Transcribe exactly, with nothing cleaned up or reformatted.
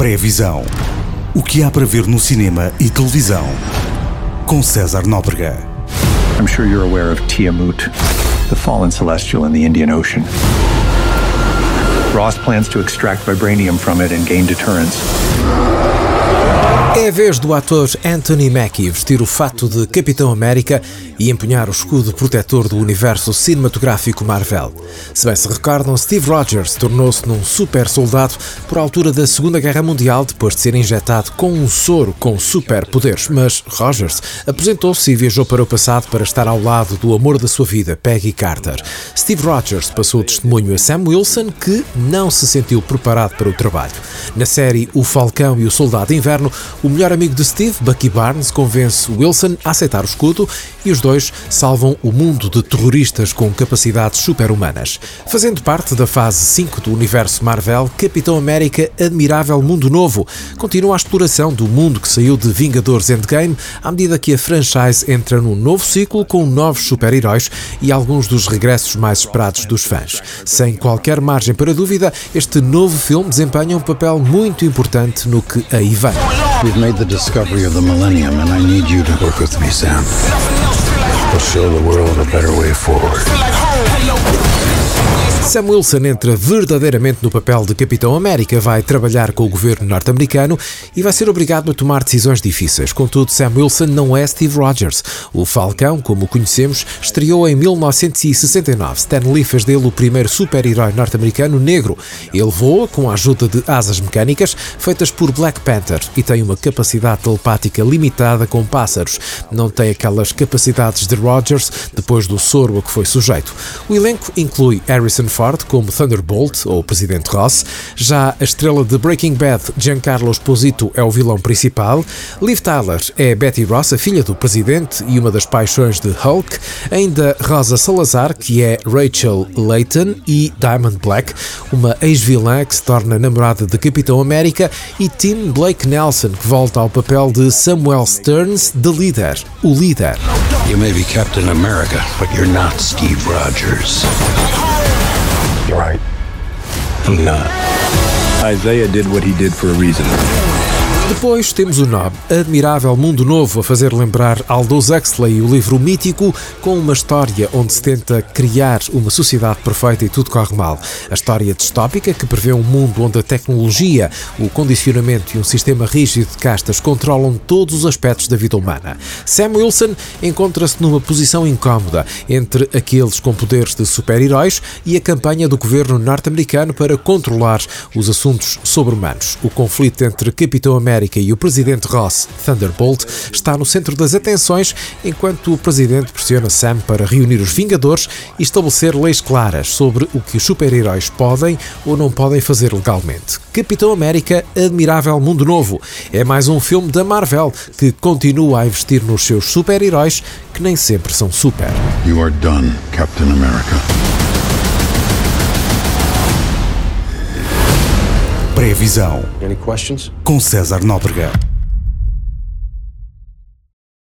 Pré-visão. O que há para ver no cinema e televisão. Com César Nóbrega. I'm sure you're aware of Tiamut, the fallen celestial in the Indian Ocean. Ross plans to extract vibranium from it and gain deterrence. É a vez do ator Anthony Mackie vestir o fato de Capitão América e empunhar o escudo protetor do universo cinematográfico Marvel. Se bem se recordam, Steve Rogers tornou-se num super soldado por altura da Segunda Guerra Mundial depois de ser injetado com um soro com superpoderes, mas Rogers apresentou-se e viajou para o passado para estar ao lado do amor da sua vida, Peggy Carter. Steve Rogers passou o testemunho a Sam Wilson, que não se sentiu preparado para o trabalho. Na série O Falcão e o Soldado de Inverno, o melhor amigo de Steve, Bucky Barnes, convence Wilson a aceitar o escudo e os dois salvam o mundo de terroristas com capacidades super-humanas. Fazendo parte da fase cinco do universo Marvel, Capitão América Admirável Mundo Novo continua a exploração do mundo que saiu de Vingadores Endgame à medida que a franchise entra num novo ciclo com novos super-heróis e alguns dos regressos mais esperados dos fãs. Sem qualquer margem para dúvida, este novo filme desempenha um papel muito importante no que aí vem. We've made the discovery of the millennium, and I need you to work with me, Sam. We'll show the world a better way forward. Sam Wilson entra verdadeiramente no papel de Capitão América, vai trabalhar com o governo norte-americano e vai ser obrigado a tomar decisões difíceis. Contudo, Sam Wilson não é Steve Rogers. O Falcão, como o conhecemos, estreou em mil novecentos e sessenta e nove. Stan Lee fez dele o primeiro super-herói norte-americano negro. Ele voa com a ajuda de asas mecânicas feitas por Black Panther e tem uma capacidade telepática limitada com pássaros. Não tem aquelas capacidades de Rogers depois do soro a que foi sujeito. O elenco inclui Harrison Ford como Thunderbolt, ou Presidente Ross. Já a estrela de Breaking Bad, Giancarlo Esposito, é o vilão principal. Liv Tyler é Betty Ross, a filha do Presidente e uma das paixões de Hulk. Ainda Rosa Salazar, que é Rachel Layton, e Diamond Black, uma ex-vilã que se torna namorada de Capitão América, e Tim Blake Nelson, que volta ao papel de Samuel Stearns, The Leader, o líder. You may be Captain America, but you're not Steve Rogers. You're right. I'm not. Isaiah did what he did for a reason. Depois temos o Nob, Admirável Mundo Novo, a fazer lembrar Aldous Huxley e o livro mítico, com uma história onde se tenta criar uma sociedade perfeita e tudo corre mal. A história distópica que prevê um mundo onde a tecnologia, o condicionamento e um sistema rígido de castas controlam todos os aspectos da vida humana. Sam Wilson encontra-se numa posição incómoda entre aqueles com poderes de super-heróis e a campanha do governo norte-americano para controlar os assuntos sobre-humanos. O conflito entre Capitão América e o Presidente Ross, Thunderbolt, está no centro das atenções, enquanto o Presidente pressiona Sam para reunir os Vingadores e estabelecer leis claras sobre o que os super-heróis podem ou não podem fazer legalmente. Capitão América Admirável Mundo Novo é mais um filme da Marvel que continua a investir nos seus super-heróis, que nem sempre são super. You are done, Captain America. Pré-visão. Any questions? Com César Nóbrega.